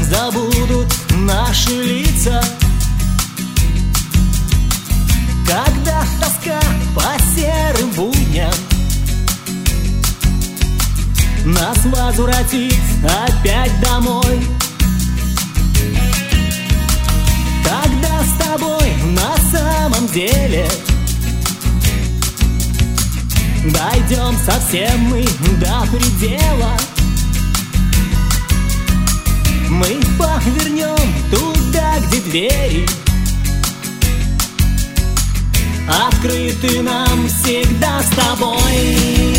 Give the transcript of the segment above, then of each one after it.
забудут наши лица, когда тоска по серым будням нас возвратит опять домой. Когда с тобой на самом деле дойдем совсем мы до предела, мы повернем туда, где двери открыты нам всегда с тобой.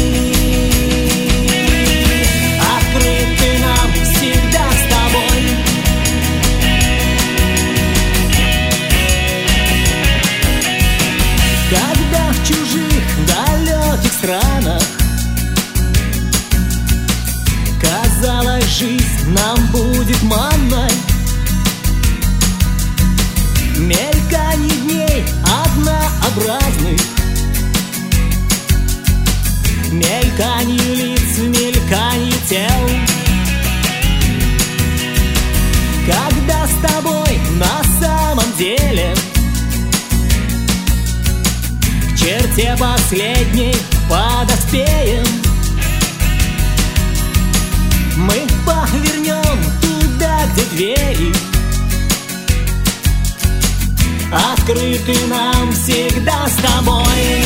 Открыты нам всегда с тобой. Когда в чужих далеких странах казалось, жизнь нам будет манной, мельканье дней однообразных, мельканье лиц, мельканье тел. Когда с тобой на самом деле к черте последней подоспеем, мы повернем туда, где двери открыты нам всегда с тобой.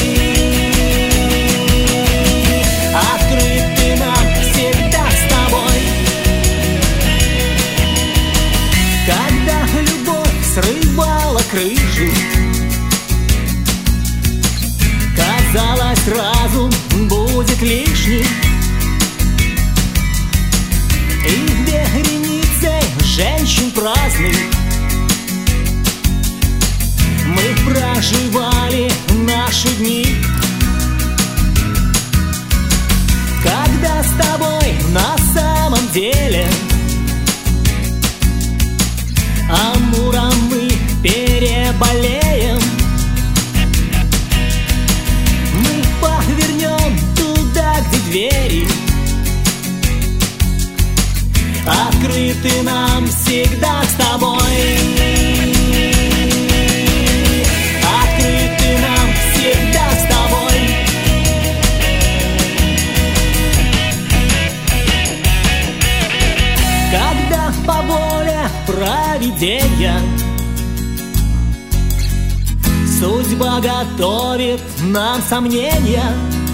Открыты нам всегда с тобой. Когда любовь срывала крышу, казалось, разум будет лишним, и вереницей женщин праздных мы проживали наши дни. Когда с тобой на самом деле амуром мы переболеем, мы повернем туда, где двери открыты нам всегда с тобой. Когда по воле провидения судьба готовит нам сомнения,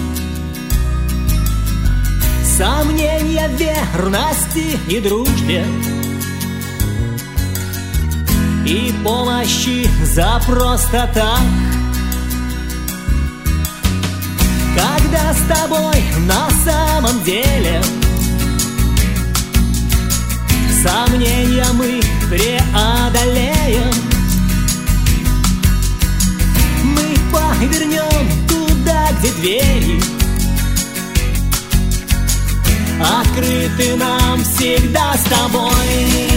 сомнения в верности и дружбе, и помощи за просто так. Когда с тобой на самом деле сомнения мы преодолеем, мы повернем туда, где двери открыты нам всегда с тобой.